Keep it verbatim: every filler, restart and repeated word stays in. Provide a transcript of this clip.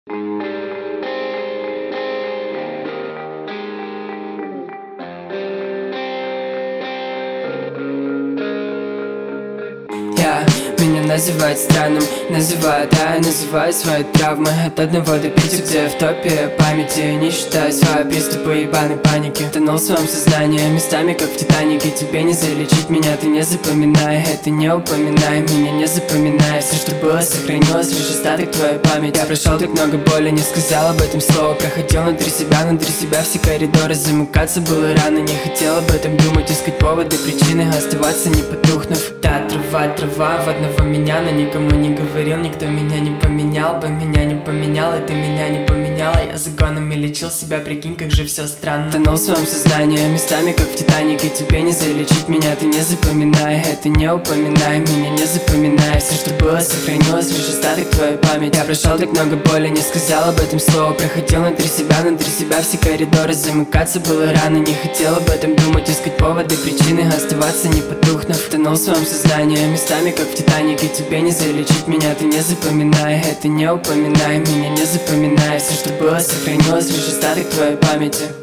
Я, меня называют странным, называют, а я называю свои травмы. От одного до пяти, где в топе памяти. Не считаю свои приступы ебаной паники. Тонул в своем сознании, местами как в Титанике. Тебе не залечить меня, ты не запоминай. Это не упоминай, меня не запоминай. Все, что было, сохранилось, лишь остаток твоей памяти. Я прошел так много боли, не сказал об этом слова. Проходил внутри себя, внутри себя все коридоры. Замыкаться было рано, не хотел об этом думать. Искать поводы, причины, оставаться не потухнув. Да, трава, трава в одного меня, но никому не говорил. Никто меня не поменял бы, меня не поменял, и ты меня не поменяла. Я загонами лечил себя, прикинь, как же все странно. Тонул в своем сознании, местами как в Титанике. Тебе не залечить меня, ты не запоминай. Это не упоминай, меня не запоминай. Все, что было, сохранилось, лишь остаток твоей памяти. Я прошел так много боли, не сказал об этом слова. Проходил внутри себя, внутри себя все коридоры. Замыкаться было рано, не хотел об этом думать. Искать поводы, причины, оставаться не потухнув. Тонул в своем сознании, местами как в Титанике. Тебе не залечить меня, ты не запоминай. Это не упоминай, меня не запоминай. Все, что было, сохранилось, лишь остаток твоей памяти.